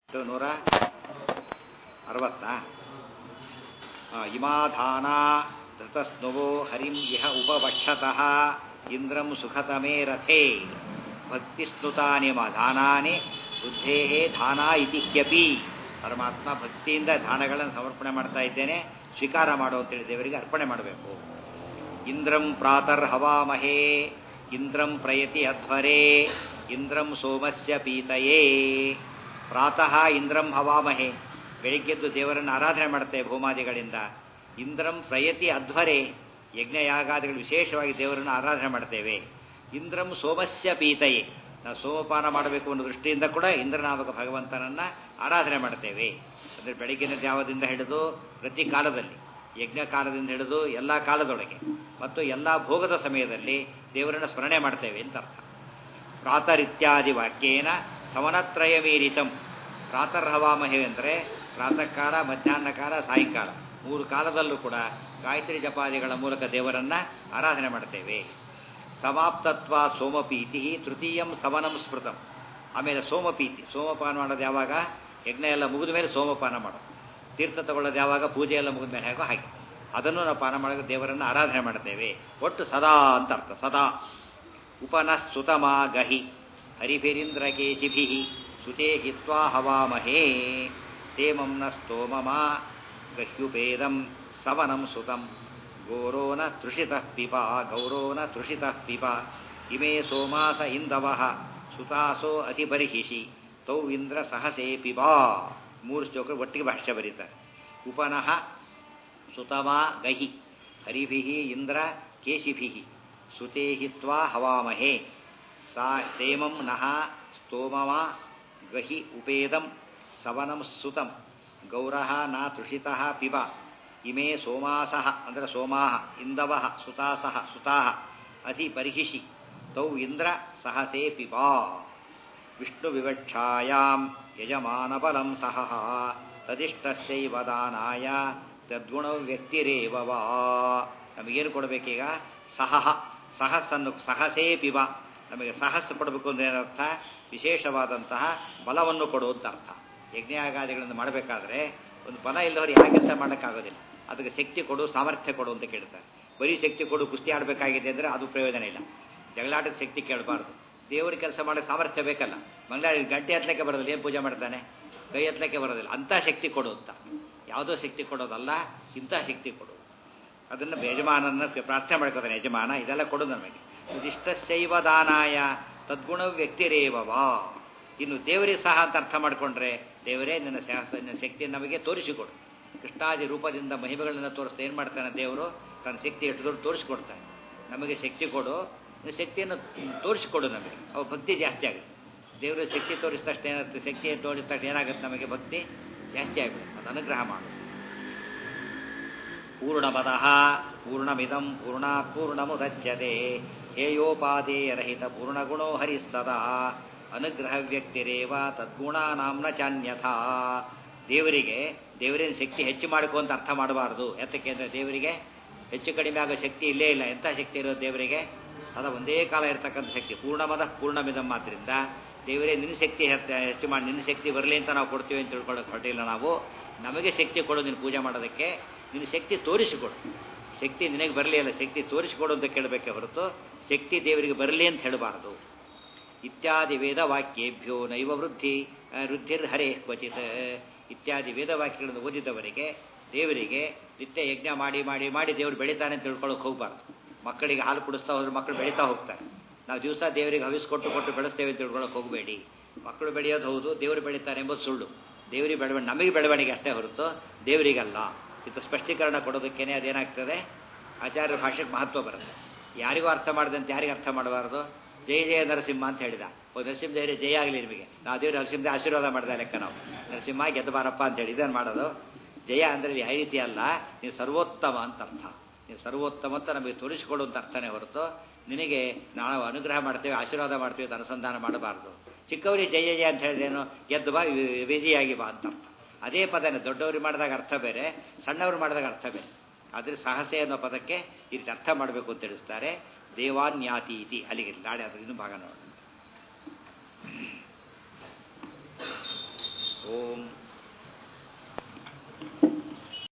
160 ಇಮಾಧಾನ ಧೃತಸ್ನುವೋ ಹರಿಂ ಇಹ ಉಪವಕ್ಷತಃ ಇಂದ್ರಂ ಸುಖತಮೇ ರಥೇ ಭಕ್ತಿಸ್ನುತಾನಿಮಾಧಾನಾನಿ ಬುದ್ಧೇಃ ಧಾನ ಇತಿ ಹ್ಯಪಿ. ಪರಮಾತ್ಮ ಭಕ್ತಿಯಿಂದ ಧಾನಗಳನ್ನು ಸಮರ್ಪಣೆ ಮಾಡ್ತಾ ಇದ್ದೇನೆ, ಸ್ವೀಕಾರ ಮಾಡು ಅಂತೇಳಿ ದೇವರಿಗೆ ಅರ್ಪಣೆ ಮಾಡಬೇಕು. ಇಂದ್ರಂ ಪ್ರಾತರ್ ಹವಾಮಹೇ ಇಂದ್ರಂ ಪ್ರಯತಿ ಅಧ್ವರೇ ಇಂದ್ರಂ ಸೋಮಸ್ಯ ಪೀತಯೇ. ಪ್ರಾತಃ ಇಂದ್ರಂ ಹವಾಮಹೇ, ಬೆಳಿಗ್ಗೆದ್ದು ದೇವರನ್ನು ಆರಾಧನೆ ಮಾಡ್ತೇವೆ ಭೂಮಾದಿಗಳಿಂದ. ಇಂದ್ರಂ ಪ್ರಯತಿ ಅಧ್ವರೇ, ಯಜ್ಞಯಾಗಾದಿಗಳು ವಿಶೇಷವಾಗಿ ದೇವರನ್ನು ಆರಾಧನೆ ಮಾಡ್ತೇವೆ. ಇಂದ್ರಂ ಸೋಮಸ್ಯ ಪೀತಯೇ, ನಾವು ಸೋಮಪಾನ ಮಾಡಬೇಕು ಅನ್ನೋ ದೃಷ್ಟಿಯಿಂದ ಕೂಡ ಇಂದ್ರನಾಮಕ ಭಗವಂತನನ್ನು ಆರಾಧನೆ ಮಾಡ್ತೇವೆ. ಅಂದರೆ ಬೆಳಗ್ಗಿನ ಜಾವದಿಂದ ಹಿಡಿದು ಪ್ರತಿ ಕಾಲದಲ್ಲಿ, ಯಜ್ಞ ಕಾಲದಿಂದ ಹಿಡಿದು ಎಲ್ಲ ಕಾಲದೊಳಗೆ ಮತ್ತು ಎಲ್ಲ ಭೋಗದ ಸಮಯದಲ್ಲಿ ದೇವರನ್ನು ಸ್ಮರಣೆ ಮಾಡ್ತೇವೆ ಅಂತ ಅರ್ಥ. ಪ್ರಾತರಿತ್ಯಾದಿ ವಾಕ್ಯೇನ ಸಮನತ್ರಯ ಮೀರಿತಂ. ಪ್ರಾತರ್ಹವಾಮಹೇ ಅಂದರೆ ಪ್ರಾತಃ ಕಾಲ, ಮಧ್ಯಾಹ್ನ ಕಾಲ, ಸಾಯಂಕಾಲ 3 ಕಾಲದಲ್ಲೂ ಕೂಡ ಗಾಯತ್ರಿ ಜಪಾದಿಗಳ ಮೂಲಕ ದೇವರನ್ನು ಆರಾಧನೆ ಮಾಡ್ತೇವೆ. ಸಮಾಪ್ತತ್ವ ಸೋಮಪೀತಿ ತೃತೀಯಂ ಸವನಂ ಸ್ಮೃತಂ. ಆಮೇಲೆ ಸೋಮಪೀತಿ, ಸೋಮಪಾನ ಮಾಡೋದು ಯಾವಾಗ? ಯಜ್ಞ ಎಲ್ಲ ಮುಗಿದ ಮೇಲೆ ಸೋಮಪಾನ ಮಾಡೋದು. ತೀರ್ಥ ತಗೊಳ್ಳೋದು ಯಾವಾಗ? ಪೂಜೆ ಎಲ್ಲ ಮುಗಿದ ಮೇಲೆ ಹೇಗೋ ಹಾಗೆ ಅದನ್ನು ನಾವು ಪಾನ ಮಾಡೋದು, ದೇವರನ್ನು ಆರಾಧನೆ ಮಾಡ್ತೇವೆ. ಒಟ್ಟು ಸದಾ ಅಂತ ಅರ್ಥ. ಸದಾ ಉಪನಃ ಸುತಮಾ ಗಹಿ ಹರಿಭಿರಿಂದ್ರ ಕೇಶಿಭಿ ಸುತೇ ಹಿತ್ವಾ ಹವಾಮಹೇ ಸೇಮಂ ನ ಸ್ತೋಮಮ ಗಹ್ಯುಪೇದಂ ಸವನಂ ಸುತಂ ಗೌರೋ ನ ತೃಷಿತಃ ಪಿಪ ಗೌರೋ ನ ತೃಷಿತಃ ಪಿಪ ಇಮೇ ಸೋಮಾಸ ಇಂದವಃ ಸುತಾಸೋ ಅತಿಬರ್ಹಿಷಿ ತೌ ಇಂದ್ರ ಸಹಸೇ ಪಿಬಾ. 3 ಶ್ಲೋಕ ಒಟ್ಟಿಗೆ ಭಾಷ್ಯ ಬರೀತಾರೆ. ಉಪನಃ ಸುತಮಾ ಗಹಿ ಹರಿಭಿ ಇಂದ್ರ ಕೇಶಿಭಿ ಸುತೇ ಹಿತ್ವಾ ಹವಾಮಹೇ ಸೇಮಂ ನಃ ಸ್ತೋಮಮ ಗಹಿ ಉಪೇದಂ ಸವನಂ ಸುತಂ ಗೌರಃ ನ ತೃಷಿತಃ ಪಿಬ ಇಮೇ ಸೋಮಾಸಃ ಅಂದರೆ ಸೋಮಾಹ ಇಂದವಃ ಸುತಾಸಃ ಸುತಾಹ ಅತಿ ಪರಿಹಿಷಿ ತೌ ಇಂದ್ರ ಸಹಸೇ ಪಿಬಾ. ವಿಷ್ಣು ವಿವಕ್ಷಾಯಾಂ ಯಜಮಾನಬಲಂ ಸಹಃ ತದಿಷ್ಟಸ್ಯೈವ ದಾನಾಯ ತದ್ಗುಣ ವ್ಯಕ್ತಿರೇವ ವಾ. ನಮಗೇನು ಕೊಡಬೇಕೀಗ? ಸಹಃ, ಸಹಸ್ಸನ್ನು ಸಹಸೇ ಪಿಬ. ನಮಗೆ ಸಹಸ್ಸು ಕೊಡಬೇಕು ಅಂದರೆ ಏನರ್ಥ? ವಿಶೇಷವಾದಂತಹ ಬಲವನ್ನು ಕೊಡುವಂಥ ಅರ್ಥ. ಯಜ್ಞಯಾಗಾದಿಗಳನ್ನು ಮಾಡಬೇಕಾದ್ರೆ ಒಂದು ಬಲ ಇಲ್ಲವರು ಯಾವ ಕೆಲಸ ಮಾಡೋಕ್ಕಾಗೋದಿಲ್ಲ. ಅದಕ್ಕೆ ಶಕ್ತಿ ಕೊಡು, ಸಾಮರ್ಥ್ಯ ಕೊಡು ಅಂತ ಕೇಳ್ತಾರೆ. ಬರೀ ಶಕ್ತಿ ಕೊಡು, ಕುಸ್ತಿ ಆಡಬೇಕಾಗಿದೆ ಅಂದರೆ ಅದು ಪ್ರಯೋಜನ ಇಲ್ಲ. ಜಗಳಾಟದ ಶಕ್ತಿ ಕೇಳಬಾರ್ದು. ದೇವರ ಕೆಲಸ ಮಾಡೋಕ್ಕೆ ಸಾಮರ್ಥ್ಯ ಬೇಕಲ್ಲ. ಮಂಗಳಾಡಿ ಗಂಟೆ ಹತ್ತಲಿಕ್ಕೆ ಬರೋದಿಲ್ಲ, ಏನು ಪೂಜೆ ಮಾಡ್ತಾನೆ? ಕೈ ಹತ್ತಲಿಕ್ಕೆ ಬರೋದಿಲ್ಲ. ಅಂಥ ಶಕ್ತಿ ಕೊಡು ಅಂತ. ಯಾವುದೋ ಶಕ್ತಿ ಕೊಡೋದಲ್ಲ, ಇಂಥ ಶಕ್ತಿ ಕೊಡು. ಅದನ್ನು ಯಜಮಾನನ ಪ್ರಾರ್ಥನೆ ಮಾಡ್ಕೋತಾನೆ. ಯಜಮಾನ ಇದೆಲ್ಲ ಕೊಡು ನಮಗೆ. ಇದಿಷ್ಟಶೈವ ದಾನಾಯ ತದ್ಗುಣ ವ್ಯಕ್ತಿರೇವವಾ. ಇನ್ನು ದೇವರಿಗೆ ಸಹ ಅಂತ ಅರ್ಥ ಮಾಡಿಕೊಂಡ್ರೆ, ದೇವರೇ ನಿನ್ನ ಶಕ್ತಿಯನ್ನು ನಮಗೆ ತೋರಿಸಿಕೊಡು. ಕೃಷ್ಣಾದಿ ರೂಪದಿಂದ ಮಹಿಮೆಗಳನ್ನು ತೋರಿಸ್ತಾ ಏನು ಮಾಡ್ತಾನೆ ದೇವರು? ತನ್ನ ಶಕ್ತಿ ಎಷ್ಟು ದೊಡ್ಡ ತೋರಿಸಿಕೊಡ್ತಾನೆ. ನಮಗೆ ಶಕ್ತಿ ಕೊಡು, ಶಕ್ತಿಯನ್ನು ತೋರಿಸಿಕೊಡು ನಮಗೆ. ಅವು ಭಕ್ತಿ ಜಾಸ್ತಿ ಆಗುತ್ತೆ. ದೇವರು ಶಕ್ತಿ ತೋರಿಸಿದಷ್ಟು ಏನಾಗುತ್ತೆ? ಶಕ್ತಿ ತೋರಿಸಿದಷ್ಟು ಏನಾಗುತ್ತೆ? ನಮಗೆ ಭಕ್ತಿ ಜಾಸ್ತಿ ಆಗುತ್ತೆ. ಅದು ಅನುಗ್ರಹ ಮಾಡು. ಪೂರ್ಣಮದಃ ಪೂರ್ಣಮಿದಂ ಪೂರ್ಣಾತ್ ಪೂರ್ಣಮುದಚ್ಯತೆ ಹೇಯೋಪಾದೇಯರಹಿತ ಪೂರ್ಣಗುಣೋ ಹರಿಸ್ತದಾ ಅನುಗ್ರಹ ವ್ಯಕ್ತಿರೇವ ತದ್ಗುಣಾನಾಂನ ಚಾನ್ಯಥಾ. ದೇವರಿನ ಶಕ್ತಿ ಹೆಚ್ಚು ಮಾಡಿಕೊ ಅಂತ ಅರ್ಥ ಮಾಡಬಾರ್ದು. ಯಾತಕ್ಕೆ ಅಂದರೆ ದೇವರಿಗೆ ಹೆಚ್ಚು ಕಡಿಮೆ ಆಗೋ ಶಕ್ತಿ ಇಲ್ಲೇ ಇಲ್ಲ. ಎಂಥ ಶಕ್ತಿ ಇರೋದು ದೇವರಿಗೆ? ಅದ ಒಂದೇ ಕಾಲ ಇರತಕ್ಕಂಥ ಶಕ್ತಿ. ಪೂರ್ಣಮದ ಪೂರ್ಣಮಿದಂ. ಆದ್ದರಿಂದ ದೇವರೇ ನಿನ್ನ ಶಕ್ತಿ ಹೆಚ್ಚು ಮಾಡಿ, ನಿನ್ನ ಶಕ್ತಿ ಬರಲಿ ಅಂತ ನಾವು ಕೊಡ್ತೀವಿ ಅಂತ ತಿಳ್ಕೊಳ್ಳೋಕೆ ಹೊರಟಿಲ್ಲ ನಾವು. ನಮಗೆ ಶಕ್ತಿ ಕೊಡು ನಿನ್ನ ಪೂಜೆ ಮಾಡೋದಕ್ಕೆ. ನಿನ್ನ ಶಕ್ತಿ ತೋರಿಸಿಕೊಡು. ಶಕ್ತಿ ನಿನಗೆ ಬರಲಿ ಅಲ್ಲ, ಶಕ್ತಿ ತೋರಿಸಿಕೊಡು ಅಂತ ಕೇಳಬೇಕೆ ಹೊರತು ಶಕ್ತಿ ದೇವರಿಗೆ ಬರಲಿ ಅಂತ ಹೇಳಬಾರ್ದು. ಇತ್ಯಾದಿ ವೇದವಾಕ್ಯೇಭ್ಯೋ ನೈವ ವೃದ್ಧಿರ್ ಹರೇ ಕ್ವಚಿತ್. ಇತ್ಯಾದಿ ವೇದವಾಕ್ಯಗಳನ್ನು ಓದಿದವರಿಗೆ ದೇವರಿಗೆ ನಿತ್ಯ ಯಜ್ಞ ಮಾಡಿ ಮಾಡಿ ಮಾಡಿ ದೇವರು ಬೆಳೀತಾನೆ ಅಂತ ತಿಳ್ಕೊಳ್ಳೋಕೆ ಹೋಗಬಾರ್ದು. ಮಕ್ಕಳಿಗೆ ಹಾಲು ಕುಡಿಸ್ತಾ ಹೋದ್ರೆ ಮಕ್ಕಳು ಬೆಳೀತಾ ಹೋಗ್ತಾರೆ. ನಾವು ದಿವಸ ದೇವರಿಗೆ ಹವಿಸ್ಕೊಟ್ಟು ಬೆಳೆಸ್ತೇವೆ ಅಂತ ತಿಳ್ಕೊಳ್ಳೋಕೆ ಹೋಗಬೇಡಿ. ಮಕ್ಕಳು ಬೆಳೆಯೋದು ಹೌದು, ದೇವರು ಬೆಳೀತಾರೆ ಎಂಬುದು ಸುಳ್ಳು. ದೇವರಿಗೆ ಬೆಳವಣಿಗೆ, ನಮಗೆ ಬೆಳವಣಿಗೆ ಅಷ್ಟೇ ಹೊರತು ದೇವರಿಗಲ್ಲ. ಇದು ಸ್ಪಷ್ಟೀಕರಣ ಕೊಡೋದಕ್ಕೇನೆ ಅದೇನಾಗ್ತದೆ? ಆಚಾರ್ಯರ ಭಾಷೆಗೆ ಮಹತ್ವ ಬರುತ್ತೆ. ಯಾರಿಗೂ ಅರ್ಥ ಮಾಡಿದಂತೆ ಯಾರಿಗೆ ಅರ್ಥ ಮಾಡಬಾರ್ದು? ಜಯ ಜಯ ನರಸಿಂಹ ಅಂತ ಹೇಳಿದ. ನರಸಿಂಹ ಧೈರ್ಯ ಜಯ ಆಗಲಿ ನಿಮಗೆ. ನಾವು ದೇವರು ನರಸಿಂಹ ಆಶೀರ್ವಾದ ಮಾಡಿದ ಲೆಕ್ಕ ನಾವು. ನರಸಿಂಹ ಗೆದ್ದಬಾರಪ್ಪ ಅಂತೇಳಿ ಇದನ್ನು ಮಾಡೋದು. ಜಯ ಅಂದರೆ ಯಾವ ರೀತಿ ಅಲ್ಲ, ನೀವು ಸರ್ವೋತ್ತಮ ಅಂತ ಅರ್ಥ. ನೀವು ಸರ್ವೋತ್ತಮ ಅಂತ ನಮಗೆ ತೋರಿಸಿಕೊಡುವಂಥ ಅರ್ಥನೇ ಹೊರತು ನಿನಗೆ ನಾವು ಅನುಗ್ರಹ ಮಾಡ್ತೇವೆ, ಆಶೀರ್ವಾದ ಮಾಡ್ತೇವೆ ಅಂತ ಅನುಸಂಧಾನ ಮಾಡಬಾರ್ದು. ಚಿಕ್ಕವರಿಗೆ ಜಯ ಜಯ ಅಂತ ಹೇಳಿದೇನು? ಗೆದ್ದು ಬಾ, ವಿಜಯಾಗಿ ಬಾ ಅಂತ ಅರ್ಥ. ಅದೇ ಪದನೇ ದೊಡ್ಡವ್ರಿಗೆ ಮಾಡಿದಾಗ ಅರ್ಥ ಬೇರೆ, ಸಣ್ಣವ್ರು ಮಾಡಿದಾಗ ಅರ್ಥ ಬೇರೆ. ಆದರೆ ಸಾಹಸೆ ಅನ್ನೋ ಪದಕ್ಕೆ ಈ ರೀತಿ ಅರ್ಥ ಮಾಡಬೇಕು ಅಂತ ತಿಳಿಸ್ತಾರೆ. ದೇವಾನ್ಯಾತಿ ಇತಿ. ಅಲ್ಲಿಗೆ ನಾಳೆ ಅದ್ರ ಇನ್ನೂ ಭಾಗ ನೋಡೋಣ.